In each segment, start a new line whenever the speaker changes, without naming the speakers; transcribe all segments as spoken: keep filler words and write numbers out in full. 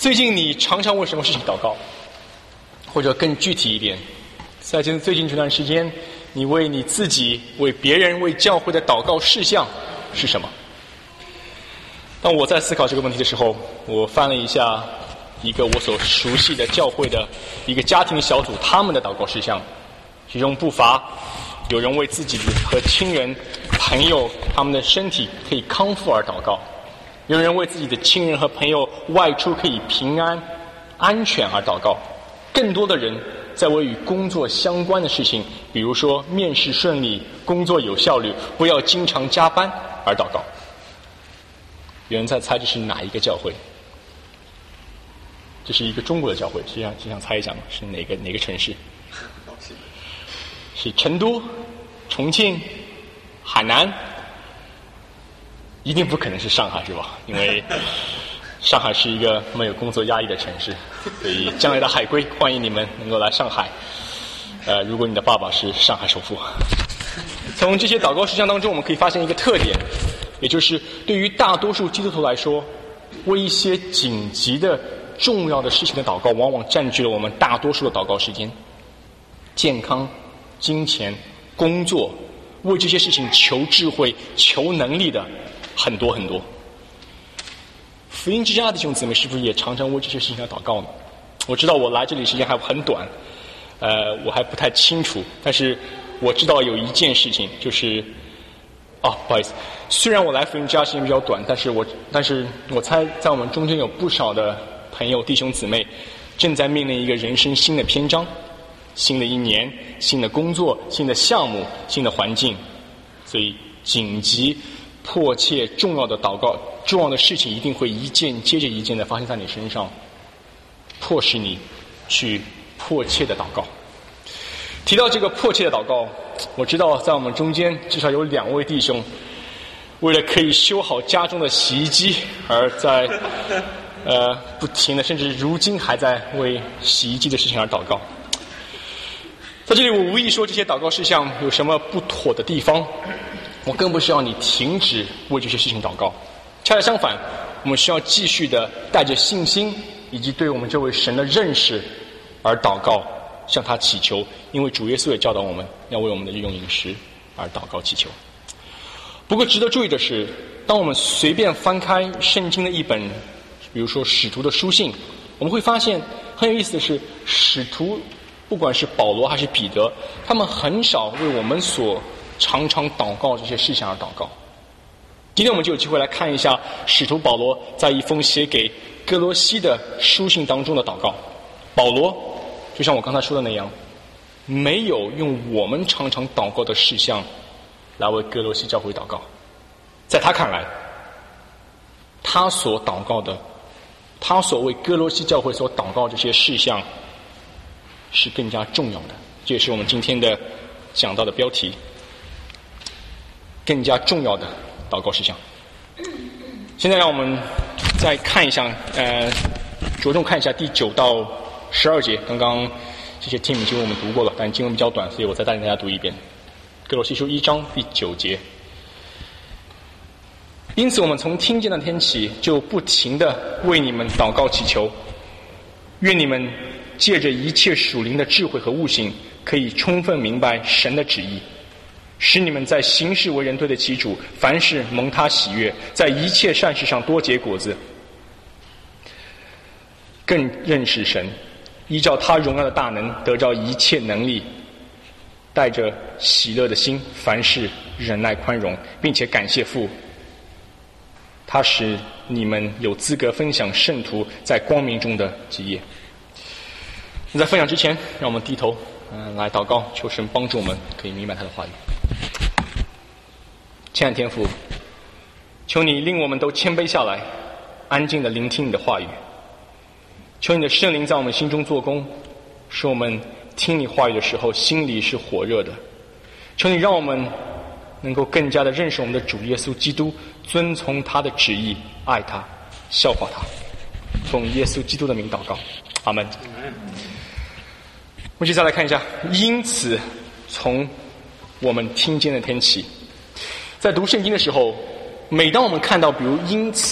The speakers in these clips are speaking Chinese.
最近你常常为什么事情祷告？或者更具体一点，在最近这段时间，你为你自己、为别人、为教会的祷告事项是什么？当我在思考这个问题的时候，我翻了一下一个我所熟悉的教会的一个家庭小组，他们的祷告事项，其中不乏有人为自己和亲人、朋友他们的身体可以康复而祷告，有人为自己的亲人和朋友外出可以平安、安全而祷告，更多的人在为与工作相关的事情，比如说面试顺利、工作有效率、不要经常加班而祷告。有人在猜这是哪一个教会？这是一个中国的教会，实际上只想猜一下嘛，是哪个哪个城市？是成都、重庆、海南？一定不可能是上海，是吧？因为上海是一个没有工作压力的城市，所以将来的海归欢迎你们能够来上海。呃，如果你的爸爸是上海首富。从这些祷告事项当中，我们可以发现一个特点，也就是对于大多数基督徒来说，为一些紧急的重要的事情的祷告，往往占据了我们大多数的祷告时间。健康、金钱、工作，为这些事情求智慧、求能力的很多很多。福音之家的弟兄姊妹是不是也常常为这些事情来祷告呢？我知道我来这里时间还很短，呃，我还不太清楚，但是我知道有一件事情，就是哦，不好意思，虽然我来福音之家时间比较短，但是我但是我猜在我们中间有不少的朋友弟兄姊妹正在面临一个人生新的篇章，新的一年、新的工作、新的项目、新的环境，所以紧急、迫切、重要的祷告、重要的事情一定会一件接着一件的发生在你身上，迫使你去迫切的祷告。提到这个迫切的祷告，我知道在我们中间至少有两位弟兄为了可以修好家中的洗衣机而在呃不停的，甚至如今还在为洗衣机的事情而祷告。在这里我无意说这些祷告事项有什么不妥的地方，我更不需要你停止为这些事情祷告，恰恰相反，我们需要继续的带着信心以及对我们这位神的认识而祷告，向他祈求，因为主耶稣也教导我们要为我们的日用饮食而祷告祈求。不过值得注意的是，当我们随便翻开圣经的一本，比如说使徒的书信，我们会发现很有意思的是，使徒不管是保罗还是彼得，他们很少为我们所常常祷告这些事项而祷告。今天我们就有机会来看一下使徒保罗在一封写给哥罗西的书信当中的祷告。保罗就像我刚才说的那样，没有用我们常常祷告的事项来为哥罗西教会祷告。在他看来，他所祷告的，他所为哥罗西教会所祷告这些事项是更加重要的。这也是我们今天的讲到的标题，更加重要的祷告事项。现在让我们再看一下，呃，着重看一下第九到十二节。刚刚这些 team 经文我们读过了，但经文比较短，所以我再带领大家读一遍。哥罗西书一章第九节。因此我们从听见那天起，就不停地为你们祷告祈求，愿你们借着一切属灵的智慧和悟性，可以充分明白神的旨意，使你们在行事为人对得起主，凡事蒙他喜悦，在一切善事上多结果子，更认识神，依照他荣耀的大能得着一切能力，带着喜乐的心，凡事忍耐宽容，并且感谢父，他使你们有资格分享圣徒在光明中的基业。在分享之前，让我们低头嗯、呃，来祷告，求神帮助我们可以明白他的话语。亲爱的天父，求你令我们都谦卑下来，安静地聆听你的话语。求你的圣灵在我们心中做工，使我们听你话语的时候心里是火热的。求你让我们能够更加的认识我们的主耶稣基督，遵从他的旨意，爱他，效法他。奉耶稣基督的名祷告，阿们。我们接下来看一下，因此从我们听见的天起。在读圣经的时候，每当我们看到比如因此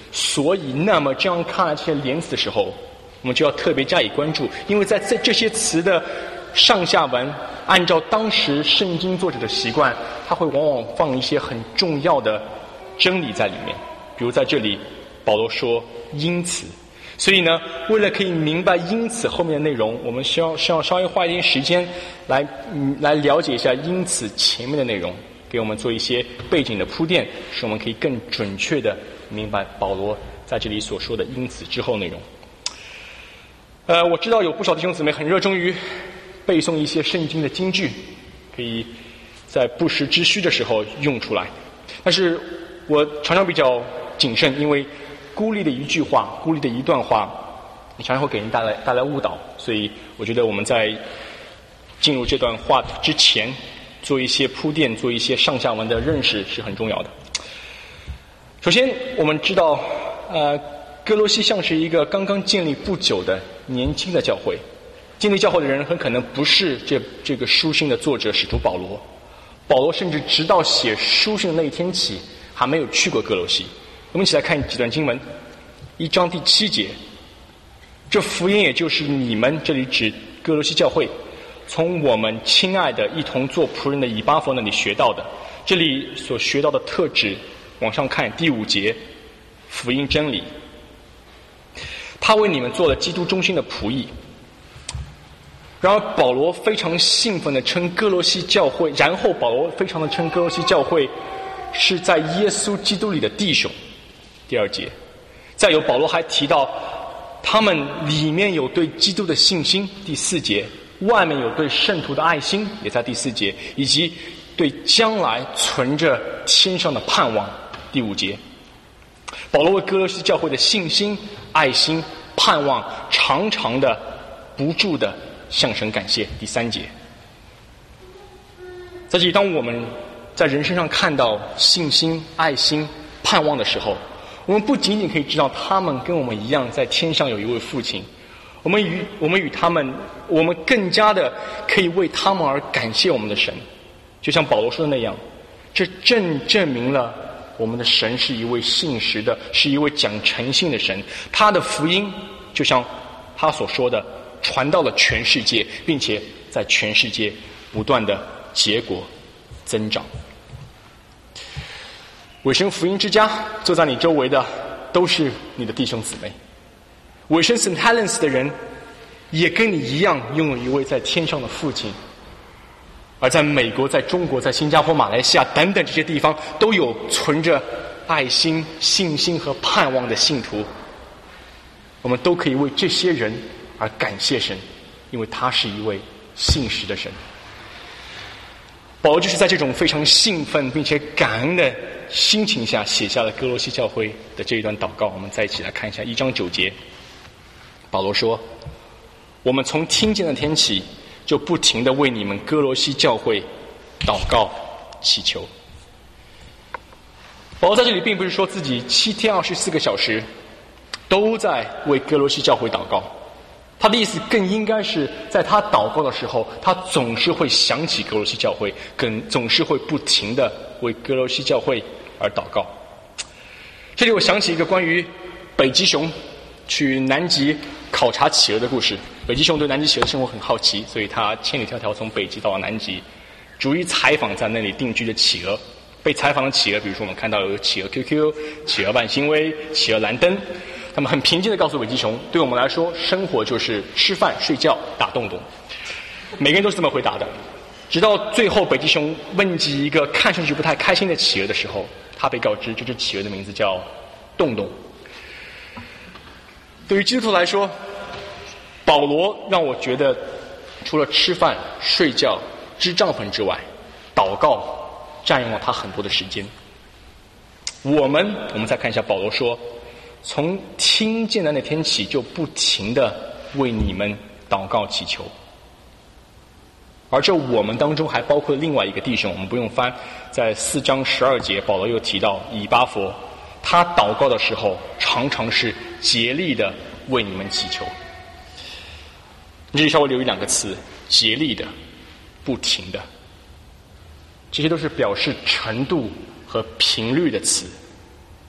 所以，那么这样看来这些连词的时候，我们就要特别加以关注，因为在这这些词的上下文，按照当时圣经作者的习惯，他会往往放一些很重要的真理在里面。比如在这里，保罗说“因此”，所以呢，为了可以明白“因此”后面的内容，我们需要需要稍微花一点时间来嗯来了解一下“因此”前面的内容，给我们做一些背景的铺垫，使我们可以更准确的明白保罗在这里所说的“因此”之后内容。呃，我知道有不少弟兄姊妹很热衷于背诵一些圣经的金句，可以在不时之需的时候用出来。但是我常常比较谨慎，因为孤立的一句话、孤立的一段话，你常常会给人带来带来误导。所以我觉得我们在进入这段话之前，做一些铺垫，做一些上下文的认识是很重要的。首先，我们知道，呃，哥罗西像是一个刚刚建立不久的年轻的教会。建立教会的人很可能不是这这个书信的作者使徒保罗，保罗甚至直到写书信的那一天起还没有去过哥罗西。我们一起来看几段经文，一章第七节，这福音也就是你们，这里指哥罗西教会，从我们亲爱的一同做仆人的以巴弗那里学到的。这里所学到的特指，往上看第五节，福音真理，他为你们做了基督中心的仆役。然而保罗非常兴奋地称哥罗西教会，然后保罗非常地称哥罗西教会是在耶稣基督里的弟兄。第二节，再有保罗还提到他们里面有对基督的信心，第四节，外面有对圣徒的爱心，也在第四节，以及对将来存着天上的盼望，第五节。保罗为哥罗西教会的信心、爱心、盼望常常的不住的向神感谢，第三节。在这里，当我们在人身上看到信心、爱心、盼望的时候，我们不仅仅可以知道他们跟我们一样在天上有一位父亲，我们与我们与他们，我们更加的可以为他们而感谢我们的神。就像保罗说的那样，这正证明了我们的神是一位信实的，是一位讲诚信的神。他的福音就像他所说的，传到了全世界，并且在全世界不断的结果增长。委身福音之家，坐在你周围的都是你的弟兄姊妹。委身 Saint Helens 的人也跟你一样拥有一位在天上的父亲。而在美国、在中国、在新加坡、马来西亚等等这些地方，都有存着爱心、信心和盼望的信徒。我们都可以为这些人而感谢神，因为他是一位信实的神。保罗就是在这种非常兴奋并且感恩的心情下写下了哥罗西教会的这一段祷告。我们再一起来看一下一章九节。保罗说，我们从听见那天起就不停地为你们哥罗西教会祷告祈求。保罗在这里并不是说自己七天二十四个小时都在为哥罗西教会祷告，他的意思更应该是在他祷告的时候，他总是会想起哥罗西教会，更总是会不停地为哥罗西教会而祷告。这里我想起一个关于北极熊去南极考察企鹅的故事。北极熊对南极企鹅的生活很好奇，所以他千里迢迢从北极到了南极，逐一采访在那里定居的企鹅。被采访的企鹅，比如说我们看到有企鹅 Q Q、企鹅万星威、企鹅蓝灯，他们很平静地告诉北极熊，对我们来说，生活就是吃饭、睡觉、打洞洞。每个人都是这么回答的。直到最后，北极熊问及一个看上去不太开心的企鹅的时候，他被告知这只企鹅的名字叫洞洞。对于基督徒来说，保罗让我觉得，除了吃饭、睡觉、织帐篷之外，祷告占用了他很多的时间。我们，我们再看一下保罗说，从听见的那天起，就不停地为你们祷告祈求。而这我们当中还包括另外一个弟兄，我们不用翻，在四章十二节，保罗又提到以巴弗，他祷告的时候常常是竭力的为你们祈求。这里稍微留意两个词，竭力的，不停的，这些都是表示程度和频率的词。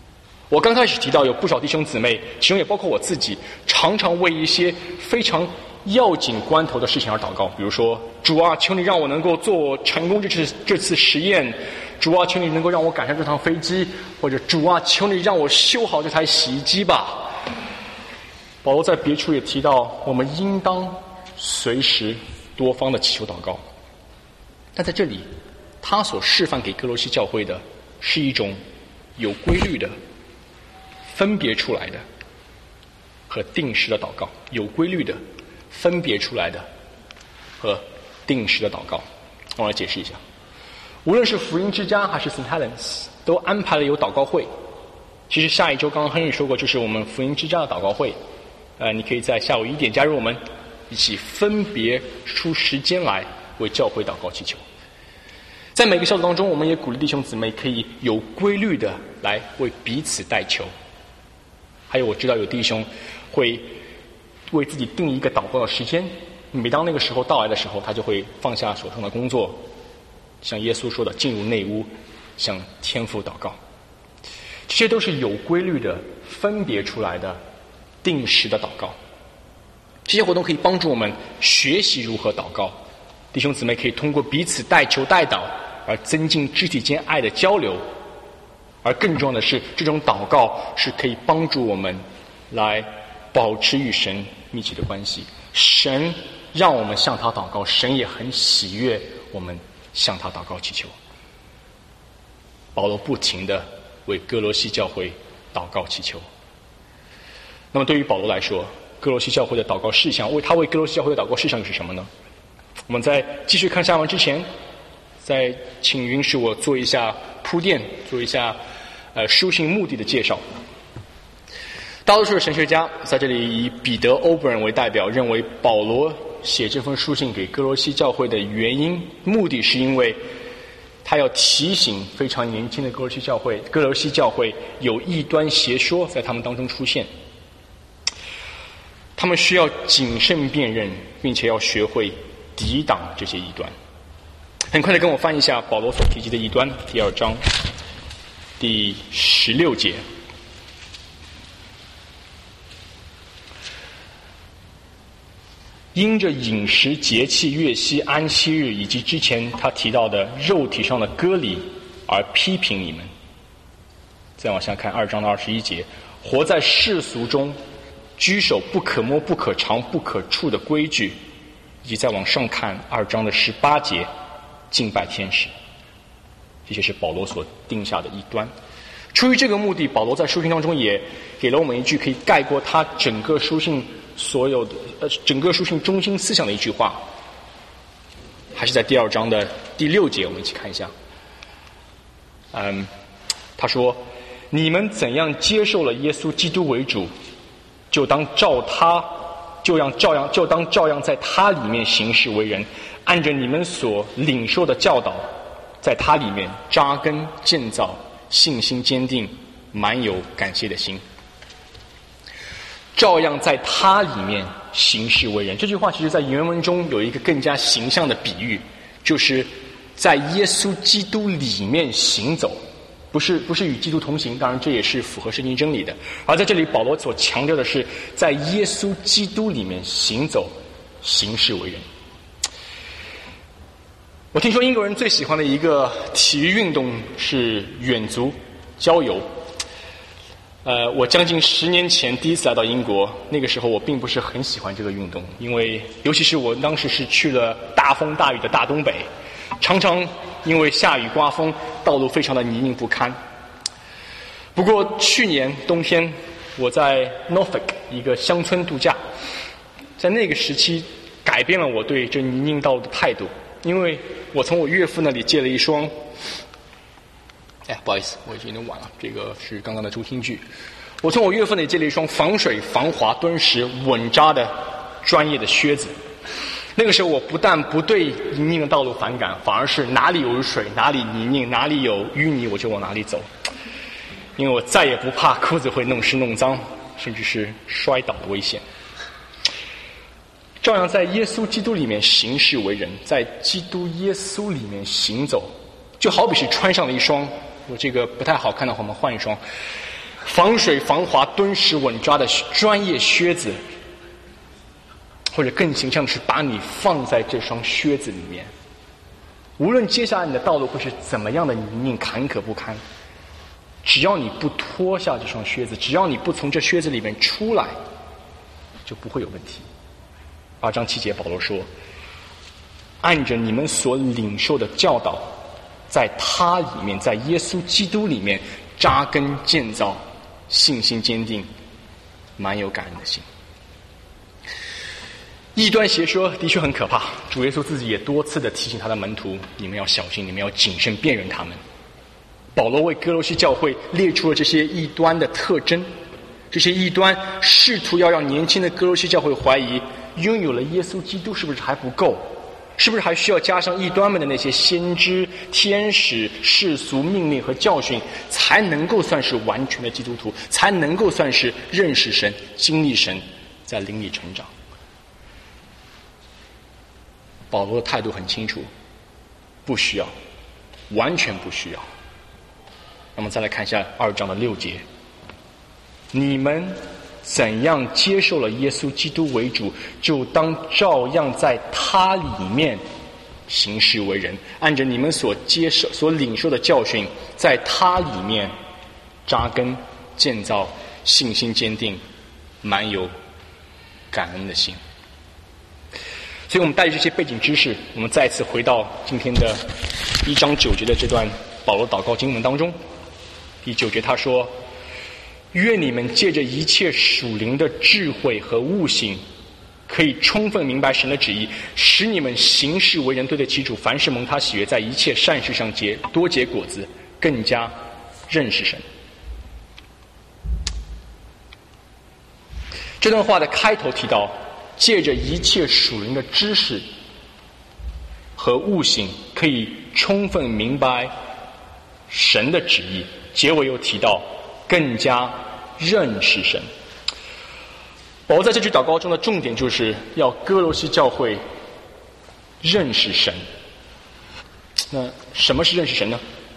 我刚开始提到有不少弟兄姊妹，其中也包括我自己，常常为一些非常要紧关头的事情而祷告，比如说，主啊，求你让我能够做成功这次这次实验，主啊，求你能够让我赶上这趟飞机，或者主啊，求你让我修好这台洗衣机吧。保罗在别处也提到，我们应当随时多方的祈求祷告。但在这里，他所示范给哥罗西教会的是一种有规律的、分别出来的和定时的祷告，有规律的、分别出来的和定时的祷告。我来解释一下，无论是福音之家还是 Saint Helens 都安排了有祷告会。其实下一周刚刚亨利说过，就是我们福音之家的祷告会。呃，你可以在下午一点加入我们，一起分别出时间来为教会祷告祈求。在每个小组当中，我们也鼓励弟兄姊妹可以有规律的来为彼此代求。还有我知道有弟兄会为自己定一个祷告的时间，每当那个时候到来的时候，他就会放下手上的工作，像耶稣说的进入内屋向天父祷告。这些都是有规律的分别出来的定时的祷告。这些活动可以帮助我们学习如何祷告，弟兄姊妹可以通过彼此代求代祷而增进肢体间爱的交流，而更重要的是，这种祷告是可以帮助我们来保持与神密切的关系。神让我们向他祷告，神也很喜悦我们向他祷告祈求。保罗不停地为哥罗西教会祷告祈求。那么对于保罗来说，哥罗西教会的祷告事项，为他为哥罗西教会的祷告事项是什么呢？我们在继续看下文之前，再请允许我做一下铺垫，做一下呃书信目的的介绍。大多数的神学家在这里以彼得·欧伯恩为代表，认为保罗写这封书信给哥罗西教会的原因，目的是因为他要提醒非常年轻的哥罗西教会，哥罗西教会有异端邪说在他们当中出现，他们需要谨慎辨认，并且要学会抵挡这些异端。很快的跟我翻译一下保罗所提及的异端，第二章第十六节。因着饮食节气、月息、安息日，以及之前他提到的肉体上的割礼而批评你们。再往下看二章的二十一节，活在世俗中，居守不可摸、不可尝、不可触的规矩，以及再往上看二章的十八节，敬拜天使。这些是保罗所定下的异端。出于这个目的，保罗在书信当中也给了我们一句可以概括他整个书信所有的呃整个书信中心思想的一句话，还是在第二章的第六节，我们一起看一下。嗯，他说：“你们怎样接受了耶稣基督为主，就当照他，就让照样就当照样在他里面行事为人，按着你们所领受的教导，在他里面扎根建造，信心坚定，满有感谢的心。”照样在他里面行事为人，这句话其实在原文中有一个更加形象的比喻，就是在耶稣基督里面行走，不是不是与基督同行，当然这也是符合圣经真理的。而在这里保罗所强调的是在耶稣基督里面行走，行事为人。我听说英国人最喜欢的一个体育运动是远足、郊游。呃，我将近十年前第一次来到英国，那个时候我并不是很喜欢这个运动，因为尤其是我当时是去了大风大雨的大东北，常常因为下雨刮风，道路非常的泥泞不堪。不过去年冬天，我在 Norfolk 一个乡村度假，在那个时期改变了我对这泥泞道路的态度，因为我从我岳父那里借了一双。哎，不好意思，我已经有点晚了。这个是刚刚的助听剧。我从我岳父那里借了一双防水、防滑、敦实、稳扎的专业的靴子。那个时候，我不但不对泥泞的道路反感，反而是哪里有水、哪里泥泞、哪里有淤泥，我就往哪里走。因为我再也不怕裤子会弄湿弄脏，甚至是摔倒的危险。照样在耶稣基督里面行事为人，在基督耶稣里面行走，就好比是穿上了一双。我这个不太好看的话，我们换一双。 防水防滑敦实稳扎的专业靴子，或者更形象的是把你放在这双靴子里面，无论接下来你的道路会是怎么样的泥泞坎坷不堪，只要你不脱下这双靴子，只要你不从这靴子里面出来，就不会有问题。二章七节保罗说，按着你们所领受的教导，在他里面，在耶稣基督里面扎根建造，信心坚定，满有感恩的心。异端邪说的确很可怕，主耶稣自己也多次的提醒他的门徒，你们要小心，你们要谨慎辨认他们。保罗为哥罗西教会列出了这些异端的特征，这些异端试图要让年轻的哥罗西教会怀疑，拥有了耶稣基督是不是还不够，是不是还需要加上异端们的那些先知、天使、世俗命令和教训，才能够算是完全的基督徒，才能够算是认识神、经历神，在灵里成长。保罗的态度很清楚，不需要，完全不需要。那么再来看一下二章的六节，你们怎样接受了耶稣基督为主，就当照样在他里面行事为人，按着你们所接受、所领受的教训，在他里面扎根建造，信心坚定，满有感恩的心。所以我们带着这些背景知识，我们再次回到今天的一章九节的这段保罗祷告经文当中。第九节他说，愿你们借着一切属灵的智慧和悟性，可以充分明白神的旨意，使你们行事为人对得起主，凡事蒙他喜悦，在一切善事上结多结果子，更加认识神。这段话的开头提到，借着一切属灵的知识和悟性，可以充分明白神的旨意。结尾又提到更加认识神。保罗在这句祷告中的重点就是要哥罗西教会认识神。那什么是认识神呢？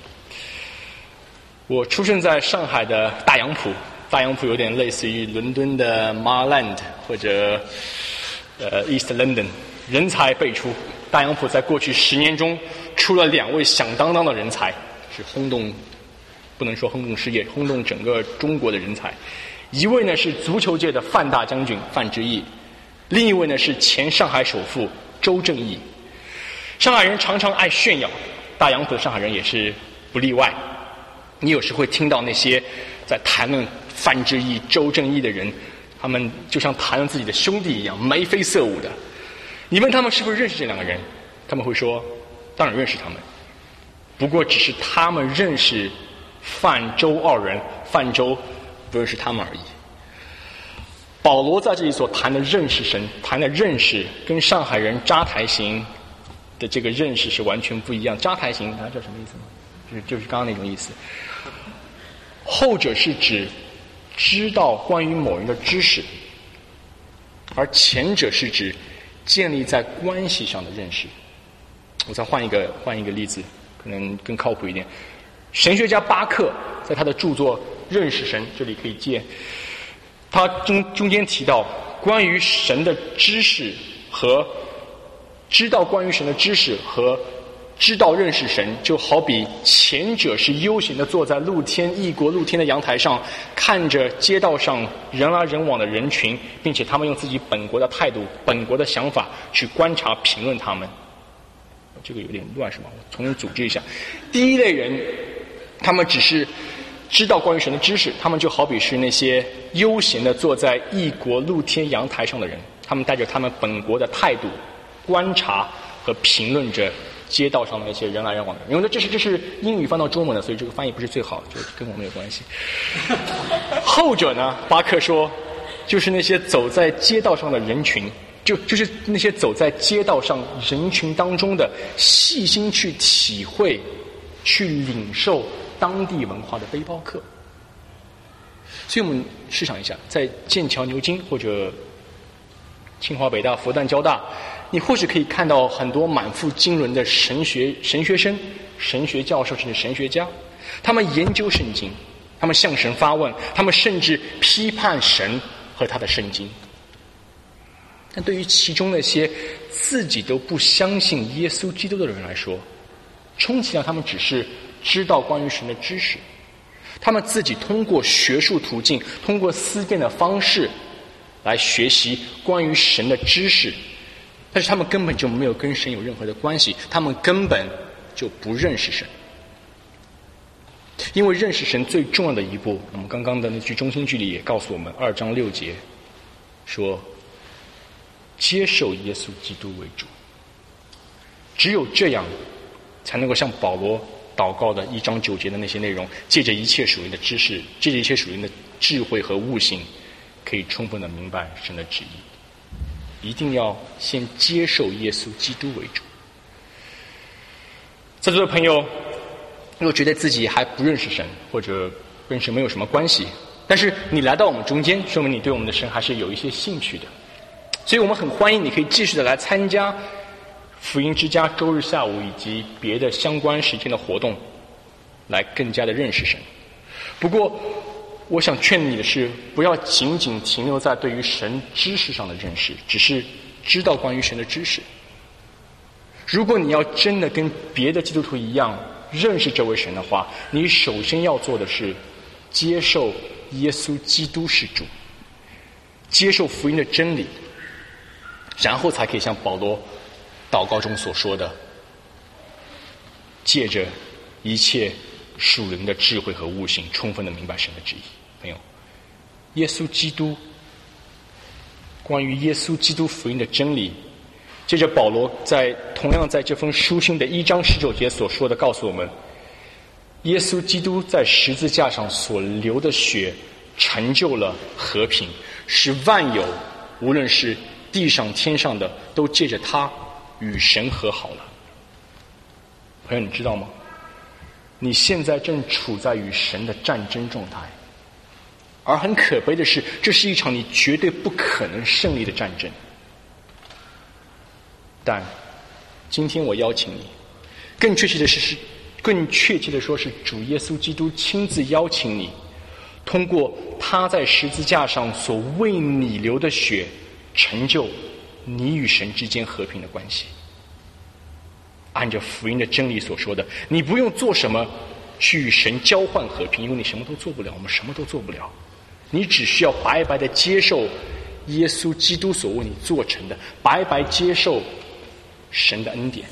我出生在上海的大洋浦，大洋浦有点类似于伦敦的 Marland 或者呃 East London， 人才辈出。大洋浦在过去十年中出了两位响当当的人才，是轰动，不能说轰动世界，轰动整个中国的人才。一位呢是足球界的范大将军范志毅，另一位呢是前上海首富周正义。上海人常常爱炫耀，大洋浦的上海人也是不例外。你有时会听到那些在谈论范志毅、周正义的人，他们就像谈论自己的兄弟一样，眉飞色舞的。你问他们是不是认识这两个人，他们会说当然认识他们，不过只是他们认识范周二人，范周不认识他们而已。保罗在这里所谈的认识神，谈的认识，跟上海人扎台行的这个认识是完全不一样。扎台行大家知道什么意思吗？就是就是刚刚那种意思。后者是指知道关于某人的知识，而前者是指建立在关系上的认识。我再换一个换一个例子，可能更靠谱一点。神学家巴克在他的著作《认识神》这里可以借，他中中间提到关于神的知识和知道关于神的知识和知道认识神，就好比前者是悠闲地坐在露天异国露天的阳台上，看着街道上人来人往的人群，并且他们用自己本国的态度、本国的想法去观察、评论他们。这个有点乱是吗？我重新组织一下。第一类人，他们只是知道关于神的知识，他们就好比是那些悠闲地坐在异国露天阳台上的人，他们带着他们本国的态度观察和评论着街道上的那些人来人往的人。因为这是这是英语翻到中文的，所以这个翻译不是最好，就跟我没有关系。后者呢，巴克说，就是那些走在街道上的人群，就就是那些走在街道上人群当中的，细心去体会、去领受当地文化的背包客。所以我们试想一下，在剑桥、牛津或者清华、北大、复旦、交大，你或许可以看到很多满腹经纶的神学神学生、神学教授甚至神学家，他们研究圣经， 他们向神发问，他们甚至批判神和他的圣经。但对于其中那些自己都不相信耶稣基督的人来说，充其量他们只是知道关于神的知识，他们自己通过学术途径，通过思辨的方式来学习关于神的知识，但是他们根本就没有跟神有任何的关系，他们根本就不认识神。因为认识神最重要的一步，我们刚刚的那句中心句里也告诉我们，二章六节说接受耶稣基督为主。只有这样才能够像保罗祷告的一章九节的那些内容，借着一切属灵的知识，借着一切属灵的智慧和悟性，可以充分的明白神的旨意。一定要先接受耶稣基督为主。在座的朋友如果觉得自己还不认识神，或者跟神没有什么关系，但是你来到我们中间，说明你对我们的神还是有一些兴趣的。所以我们很欢迎你可以继续的来参加福音之家周日下午以及别的相关时间的活动，来更加的认识神。不过我想劝你的是，不要仅仅停留在对于神知识上的认识，只是知道关于神的知识。如果你要真的跟别的基督徒一样认识这位神的话，你首先要做的是接受耶稣基督是主，接受福音的真理，然后才可以像保罗祷告中所说的，借着一切属灵的智慧和悟性，充分的明白神的旨意。朋友，耶稣基督，关于耶稣基督福音的真理，接着保罗在同样在这封书信的一章十九节所说的，告诉我们，耶稣基督在十字架上所流的血成就了和平，使万有，无论是地上天上的，都借着他与神和好了。朋友，你知道吗？你现在正处在与神的战争状态，而很可悲的是，这是一场你绝对不可能胜利的战争。但今天我邀请你，更确切的是是更确切的说是主耶稣基督亲自邀请你，通过他在十字架上所为你流的血，成就你与神之间和平的关系。按着福音的真理所说的，你不用做什么去与神交换和平，因为你什么都做不了，我们什么都做不了。你只需要白白的接受耶稣基督所为你做成的，白白接受神的恩典，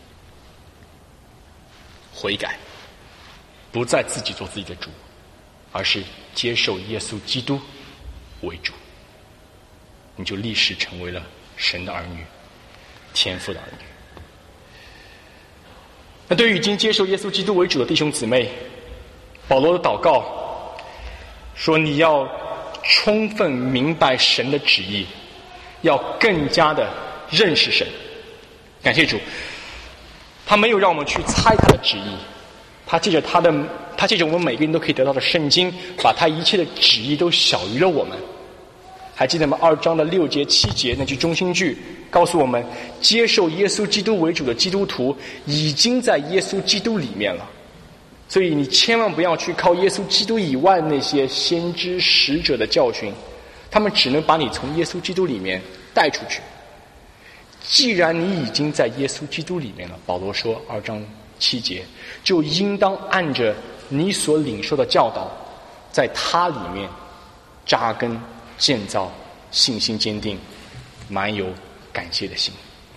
悔改，不再自己做自己的主，而是接受耶稣基督为主，你就立时成为了神的儿女，天父的儿女。那对于已经接受耶稣基督为主的弟兄姊妹，保罗的祷告说，你要充分明白神的旨意，要更加的认识神。感谢主，他没有让我们去猜他的旨意，他借着他的他借着我们每个人都可以得到的圣经，把他一切的旨意都小于了我们。还记得吗？二章的六节七节那句中心句告诉我们，接受耶稣基督为主的基督徒已经在耶稣基督里面了。所以你千万不要去靠耶稣基督以外那些先知使者的教训，他们只能把你从耶稣基督里面带出去。既然你已经在耶稣基督里面了，保罗说二章七节，就应当按着你所领受的教导，在他里面扎根建造，信心坚定，满有感谢的心。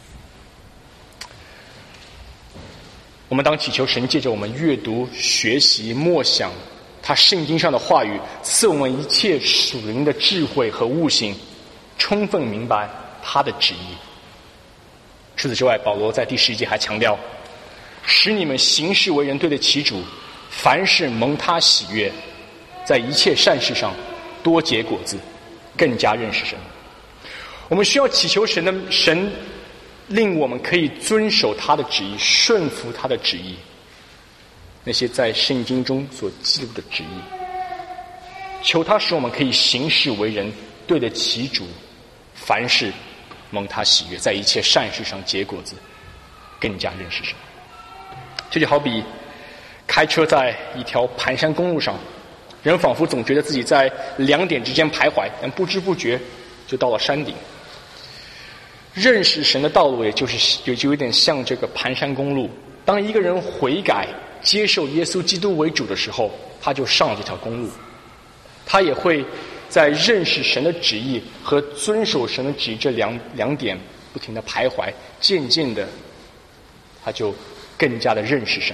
我们当祈求神借着我们阅读、学习、默想他圣经上的话语，赐我们一切属灵的智慧和悟性，充分明白他的旨意。除此之外，保罗在第十一节还强调，使你们行事为人对得起主，凡事蒙他喜悦，在一切善事上多结果子，更加认识神。我们需要祈求神的神令我们可以遵守他的旨意，顺服他的旨意，那些在圣经中所记录的旨意，求他使我们可以行事为人对得起主，凡事蒙他喜悦，在一切善事上结果子，更加认识神。这就好比开车在一条盘山公路上， 人仿佛总觉得自己在两点之间徘徊，但不知不觉就到了山顶。认识神的道路也就是也就有点像这个盘山公路，当一个人悔改接受耶稣基督为主的时候，他就上了这条公路。他也会在认识神的旨意和遵守神的旨意这两两点不停的徘徊，渐渐的他就更加的认识神。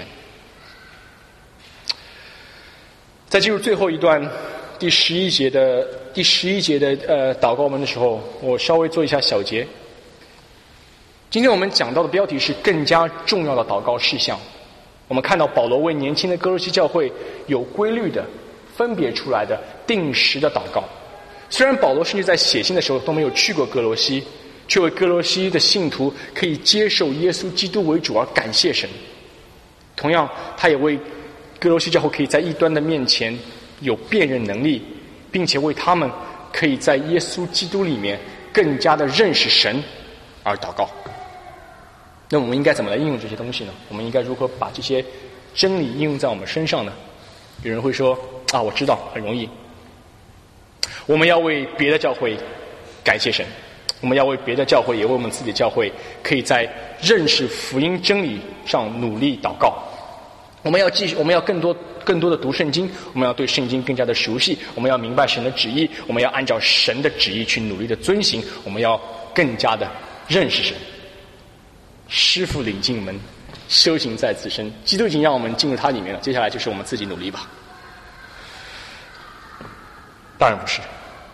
在进入最后一段第十一节的第十一节的呃祷告文的时候，我稍微做一下小结。今天我们讲到的标题是更加重要的祷告事项。我们看到保罗为年轻的哥罗西教会有规律的分别出来的定时的祷告。虽然保罗甚至在写信的时候都没有去过哥罗西，却为哥罗西的信徒可以接受耶稣基督为主而感谢神。同样，他也为哥罗西教会可以在异端的面前有辨认能力，并且为他们可以在耶稣基督里面更加的认识神而祷告。那我们应该怎么来应用这些东西呢？我们应该如何把这些真理应用在我们身上呢？有人会说啊，我知道，很容易。我们要为别的教会感谢神，我们要为别的教会也为我们自己的教会可以在认识福音真理上努力祷告。我们要继续，我们要更多更多的读圣经，我们要对圣经更加的熟悉，我们要明白神的旨意，我们要按照神的旨意去努力的遵行，我们要更加的认识神。师父领进门，修行在自身。基督已经让我们进入他里面了，接下来就是我们自己努力吧。当然不是。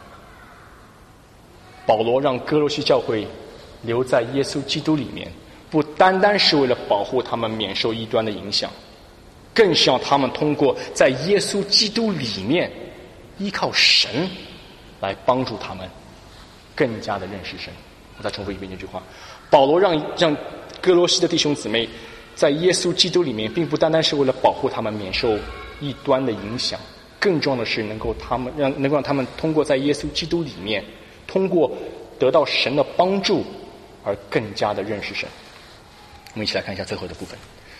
保罗让哥罗西教会留在耶稣基督里面，不单单是为了保护他们免受异端的影响，更是让他们通过在耶稣基督里面依靠神来帮助他们更加的认识神。我再重复一遍这句话，保罗让让哥罗西的弟兄姊妹在耶稣基督里面，并不单单是为了保护他们免受异端的影响，更重要的是能够他们让能够让他们通过在耶稣基督里面，通过得到神的帮助而更加的认识神。我们一起来看一下最后的部分，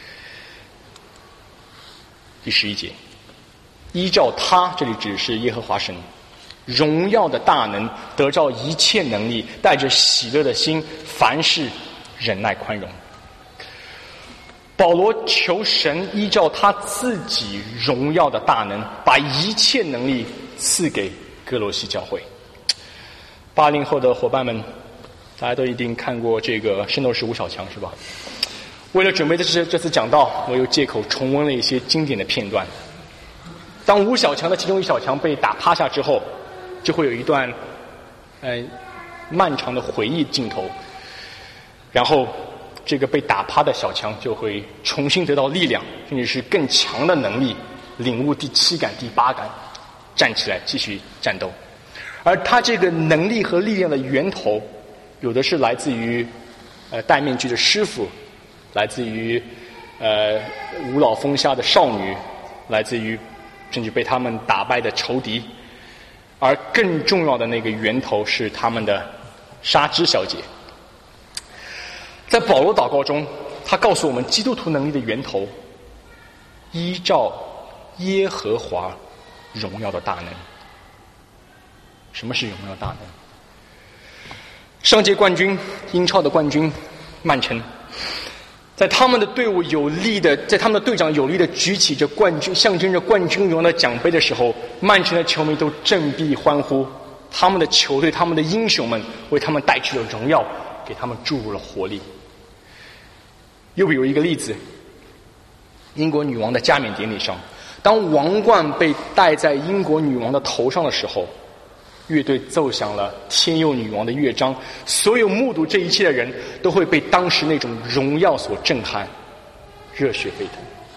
第十一节，依照他，这里指是耶和华神荣耀的大能，得着一切能力，带着喜乐的心，凡事忍耐宽容。保罗求神依照他自己荣耀的大能，把一切能力赐给哥罗西教会。八零后的伙伴们，大家都一定看过这个《圣斗士吴小强》是吧？为了准备这次这次讲道，我又借口重温了一些经典的片段。当吴小强的其中一小强被打趴下之后，就会有一段呃漫长的回忆镜头，然后这个被打趴的小强就会重新得到力量，甚至是更强的能力，领悟第七感第八感，站起来继续战斗。而他这个能力和力量的源头，有的是来自于呃戴面具的师傅，来自于呃无老风下的少女，来自于甚至被他们打败的仇敌，而更重要的那个源头是他们的纱织小姐。在保罗祷告中，他告诉我们基督徒能力的源头，依照耶和华荣耀的大能。什么是荣耀大能？上届冠军，英超的冠军曼城，在他们的队伍有力的，在他们的队长有力的举起着冠军，象征着冠军荣耀的奖杯的时候，曼城的球迷都振臂欢呼，他们的球队，他们的英雄们为他们带去了荣耀，给他们注入了活力。又比如一个例子，英国女王的加冕典礼上，当王冠被戴在英国女王的头上的时候，乐队奏响了天佑女王的乐章，所有目睹这一切的人都会被当时那种荣耀所震撼，热血沸腾。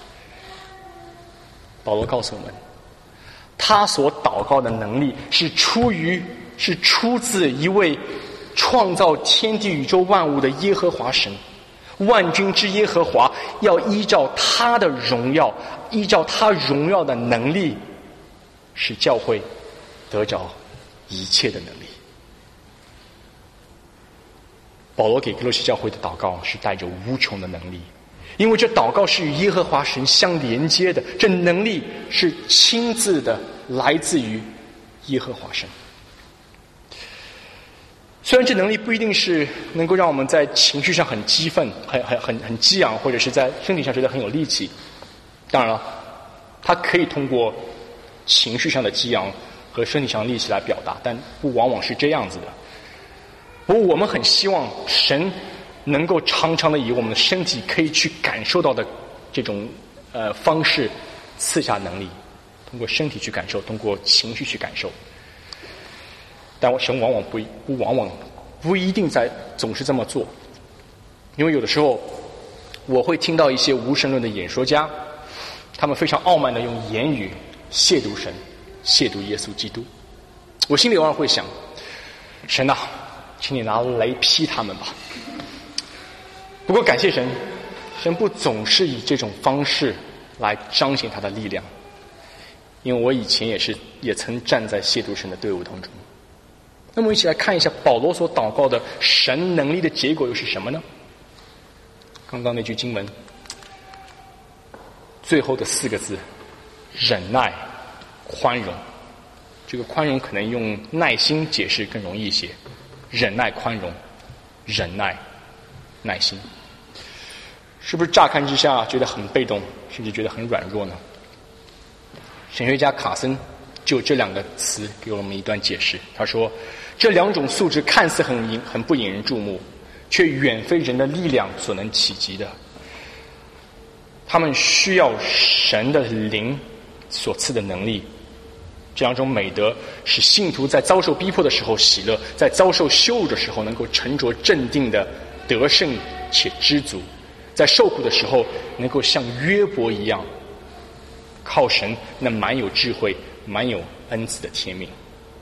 保罗告诉我们，他所祷告的能力是出于是出自一位创造天地宇宙万物的耶和华神。万军之耶和华要依照他的荣耀，依照他荣耀的能力，使教会得着一切的能力。保罗给哥罗西教会的祷告是带着无穷的能力，因为这祷告是与耶和华神相连接的，这能力是亲自的来自于耶和华神。虽然这能力不一定是能够让我们在情绪上很激愤、很很很很激昂，或者是在身体上觉得很有力气，当然了，它可以通过情绪上的激昂和身体上的力气来表达，但不往往是这样子的。不过我们很希望神能够常常的以我们的身体可以去感受到的这种呃方式赐下能力，通过身体去感受，通过情绪去感受。但神往往不不往往不一定在总是这么做，因为有的时候我会听到一些无神论的演说家，他们非常傲慢的用言语亵渎神，亵渎耶稣基督。我心里偶尔会想，神啊，请你拿雷劈他们吧。不过感谢神，神不总是以这种方式来彰显他的力量，因为我以前也是也曾站在亵渎神的队伍当中。那么我们一起来看一下保罗所祷告的神能力的结果又是什么呢？刚刚那句经文最后的四个字，忍耐宽容。这个宽容可能用耐心解释更容易一些，忍耐宽容，忍耐耐心，是不是乍看之下觉得很被动，甚至觉得很软弱呢？神学家卡森就这两个词给我们一段解释，他说这两种素质看似很引很不引人注目，却远非人的力量所能企及的。他们需要神的灵所赐的能力。这两种美德使信徒在遭受逼迫的时候喜乐，在遭受羞辱的时候能够沉着镇定的得胜且知足，在受苦的时候能够像约伯一样，靠神那蛮有智慧、蛮有恩赐的天命。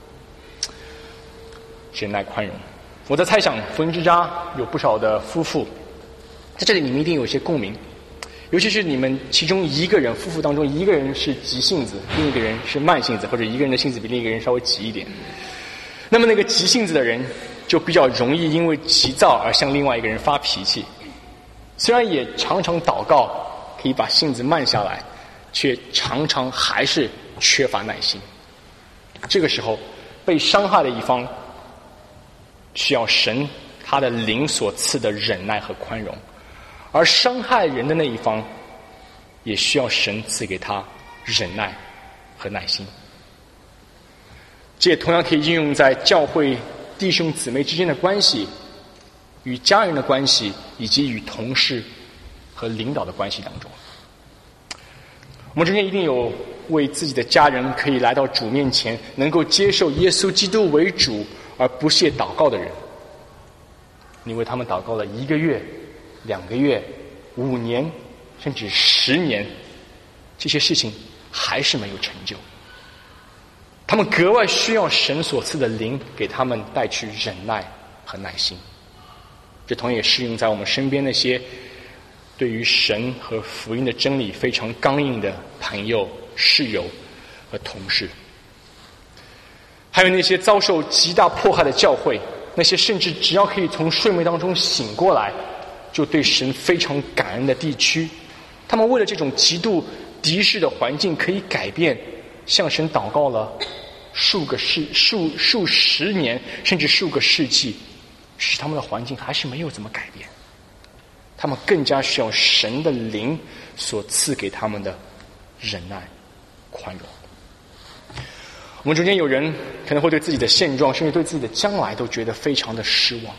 忍耐宽容，我在猜想福音之家有不少的夫妇，在这里你们一定有些共鸣，尤其是你们其中一个人，夫妇当中一个人是急性子，另一个人是慢性子，或者一个人的性子比另一个人稍微急一点。那么那个急性子的人就比较容易因为急躁而向另外一个人发脾气，虽然也常常祷告可以把性子慢下来，却常常还是缺乏耐心。这个时候被伤害的一方需要神他的灵所赐的忍耐和宽容，而伤害人的那一方也需要神赐给他忍耐和耐心。这也同样可以应用在教会弟兄姊妹之间的关系、与家人的关系，以及与同事和领导的关系当中。我们中间一定有为自己的家人可以来到主面前，能够接受耶稣基督为主而不懈祷告的人。你为他们祷告了一个月、两个月、五年，甚至十年，这些事情还是没有成就。他们格外需要神所赐的灵给他们带去忍耐和耐心。这同样也适用在我们身边那些对于神和福音的真理非常刚硬的朋友、室友和同事，还有那些遭受极大迫害的教会，那些甚至只要可以从睡梦当中醒过来就对神非常感恩的地区，他们为了这种极度敌视的环境可以改变，向神祷告了数个世数数十年，甚至数个世纪，使他们的环境还是没有怎么改变。他们更加需要神的灵所赐给他们的忍耐、宽容。我们中间有人可能会对自己的现状，甚至对自己的将来都觉得非常的失望。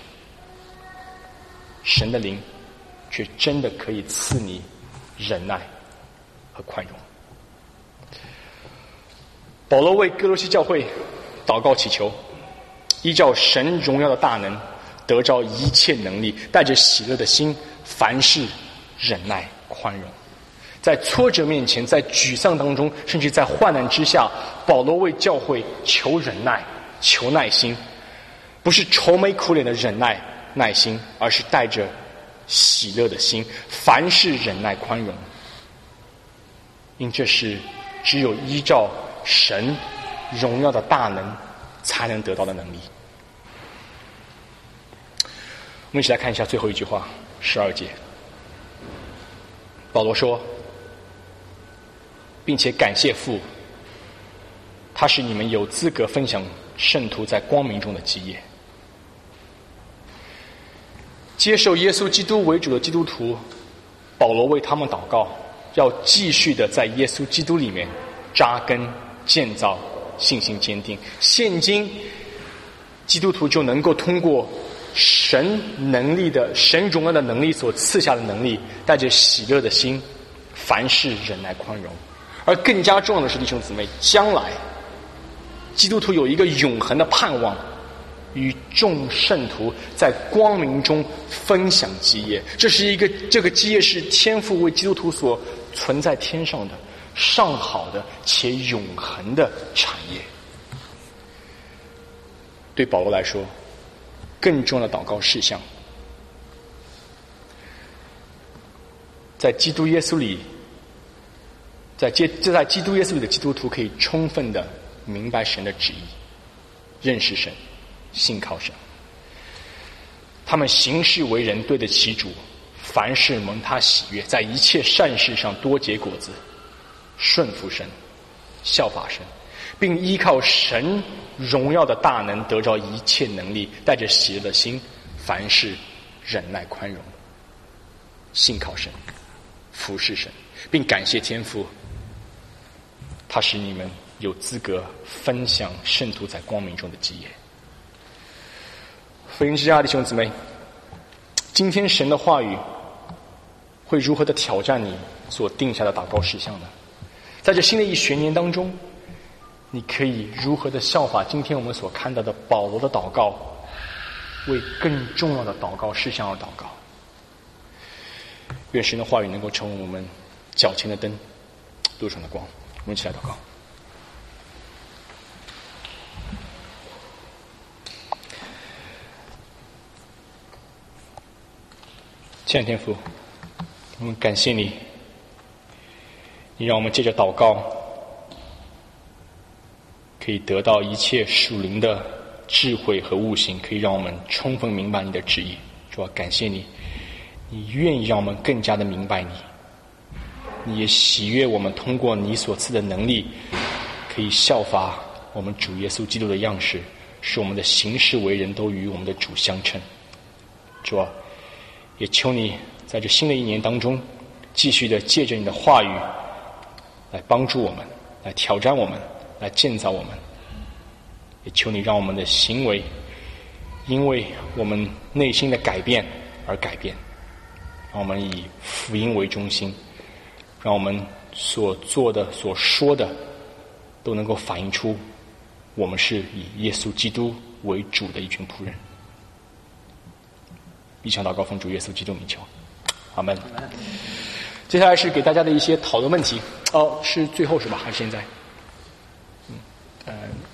神的灵却真的可以赐你忍耐和宽容。保罗为哥罗西教会祷告祈求，依照神荣耀的大能，得着一切能力，带着喜乐的心，凡事忍耐宽容。在挫折面前，在沮丧当中，甚至在患难之下，保罗为教会求忍耐、求耐心，不是愁眉苦脸的忍耐耐心，而是带着喜乐的心，凡事忍耐宽容。因这是只有依照神荣耀的大能才能得到的能力。我们一起来看一下最后一句话，十二节。保罗说，并且感谢父， 它使你们有资格分享圣徒在光明中的基业。接受耶稣基督为主的基督徒，保罗为他们祷告，要继续的在耶稣基督里面扎根建造，信心坚定。现今基督徒就能够通过神能力的神荣耀的能力所赐下的能力，带着喜乐的心，凡事忍耐宽容。而更加重要的是，弟兄姊妹，将来基督徒有一个永恒的盼望，与众圣徒在光明中分享基业。这是一个这个基业是天父为基督徒所存在天上的上好的且永恒的产业。对保罗来说，更重要的祷告事项，在基督耶稣里，在基在基督耶稣里的基督徒可以充分的明白神的旨意，认识神，信靠神。他们行事为人对得起主，凡事蒙他喜悦，在一切善事上多结果子，顺服神，效法神，并依靠神荣耀的大能得着一切能力，带着喜乐的心，凡事忍耐宽容，信靠神，服侍神，并感谢天父，他使你们有资格分享圣徒在光明中的基业。福音之家弟兄姊妹，今天神的话语会如何的挑战你所定下的祷告事项呢？在这新的一学年当中，你可以如何的效法今天我们所看到的保罗的祷告，为更重要的祷告事项而祷告。愿神的话语能够成为我们脚前的灯，路上的光。我们一起来祷告。亲爱的天父，我们感谢你，你让我们借着祷告可以得到一切属灵的智慧和悟性，可以让我们充分明白你的旨意。主啊，感谢你，你愿意让我们更加的明白你，你也喜悦我们通过你所赐的能力，可以效法我们主耶稣基督的样式，使我们的行事为人都与我们的主相称。主啊，也求你在这新的一年当中，继续的借着你的话语来帮助我们，来挑战我们，来建造我们。也求你让我们的行为因为我们内心的改变而改变，让我们以福音为中心，让我们所做的所说的都能够反映出我们是以耶稣基督为主的一群仆人。以上祷告奉主耶稣基督名求，阿们。接下来是给大家的一些讨论问题。哦，是最后是吧？还是现在？嗯，呃。